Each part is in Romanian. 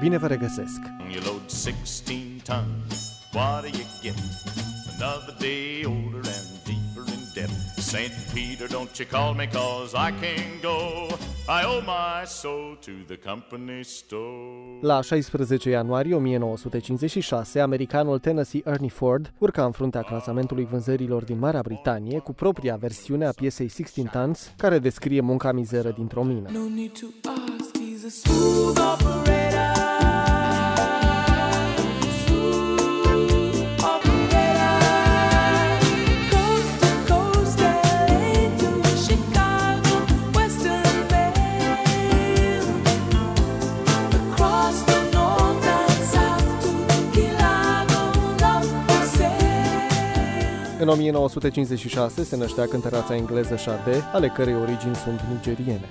bine vă regăsesc! You load 16 tons, what do you get? Another day older and deeper in debt. St. Peter, don't you call me, cause I can't go. I owe my soul to the company store. La 16 ianuarie 1956, americanul Tennessee Ernie Ford urca în fruntea clasamentului vânzărilor din Marea Britanie cu propria versiune a piesei 16 Tons, care descrie munca mizeră dintr-o mină. No need to ask, he's a smooth operator. În 1956 se năștea cântăreața engleză Sade, ale cărei origini sunt nigeriene.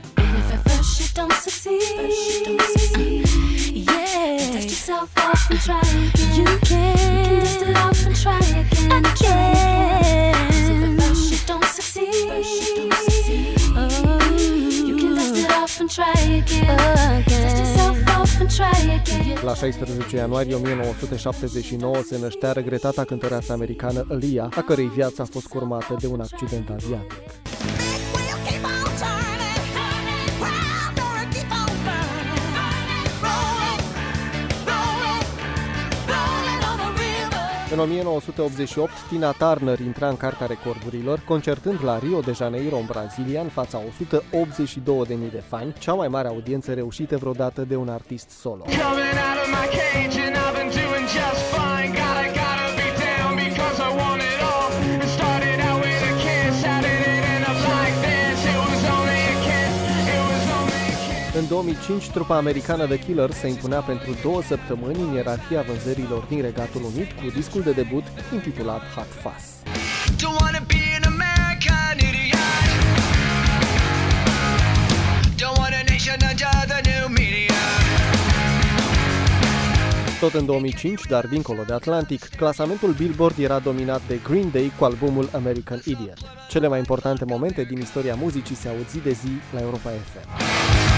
La 16 ianuarie 1979 se năștea regretata cântăreață americană Aaliyah, a cărei viață a fost curmată de un accident aviatic. În 1988, Tina Turner intra în cartea recordurilor, concertând la Rio de Janeiro, în Brazilia, în fața 182.000 de fani, cea mai mare audiență reușită vreodată de un artist solo. În 2005, trupa americană The Killers se impunea pentru 2 săptămâni în ierarhia vânzărilor din Regatul Unit cu discul de debut intitulat Hot Fuzz. Tot în 2005, dar dincolo de Atlantic, clasamentul Billboard era dominat de Green Day cu albumul American Idiot. Cele mai importante momente din istoria muzicii se aud zi de zi la Europa FM.